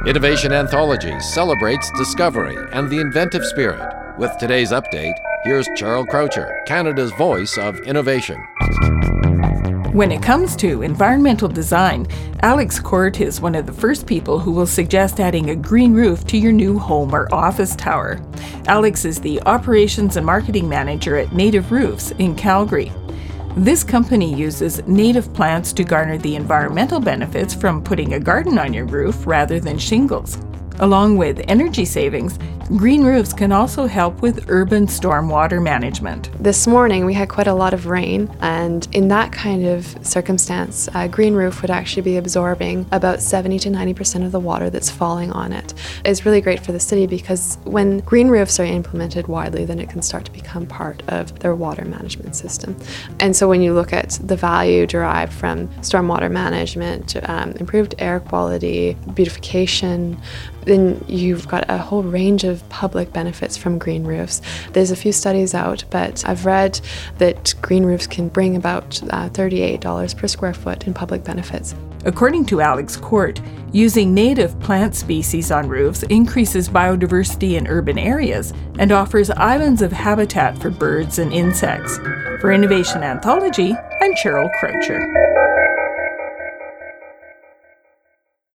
Innovation Anthology celebrates discovery and the inventive spirit. With today's update, here's Cheryl Croucher, Canada's voice of innovation. When it comes to environmental design, Alex Court is one of the first people who will suggest adding a green roof to your new home or office tower. Alex is the Operations and Marketing Manager at Native Roofs in Calgary. This company uses native plants to garner the environmental benefits from putting a garden on your roof rather than shingles. Along with energy savings, green roofs can also help with urban stormwater management. This morning we had quite a lot of rain, and in that kind of circumstance, a green roof would actually be absorbing about 70 to 90% of the water that's falling on it. It's really great for the city because when green roofs are implemented widely, then it can start to become part of their water management system. And so when you look at the value derived from stormwater management, improved air quality, beautification, then you've got a whole range of public benefits from green roofs. There's a few studies out, but I've read that green roofs can bring about $38 per square foot in public benefits. According to Alex Court, using native plant species on roofs increases biodiversity in urban areas and offers islands of habitat for birds and insects. For Innovation Anthology, I'm Cheryl Croucher.